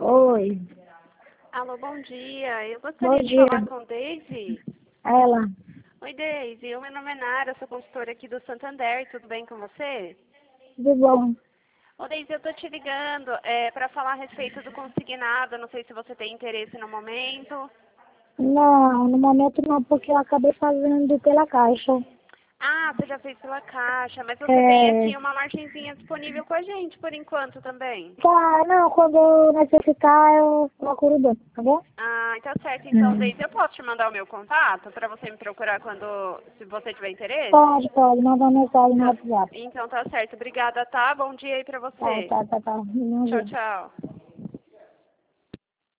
Oi, Alô, bom dia. Eu bom gostaria de dia. falar com Daisy. Ela, Oi, Daisy. Meu nome é Nara, sou consultora aqui do Santander. Tudo bem com você? tudo bom? Ô, Daisy, eu tô te ligando para falar a respeito do consignado. Não sei se você tem interesse no momento. Não, no momento não, porque eu acabei fazendo pela caixa. Ah, você já fez pela caixa, mas você tem É, aqui uma margenzinha disponível com a gente por enquanto também. tá, não, quando eu necessitar eu procuro o banco, tá bom? Ah, tá certo. Então, Hum. Daisy, eu posso te mandar o meu contato para você me procurar se você tiver interesse? Pode, manda mensagem no Então, WhatsApp. então tá certo. Obrigada, tá? Bom dia aí pra Tá, você. tá, tá, tá. Bom Tchau, dia. tchau.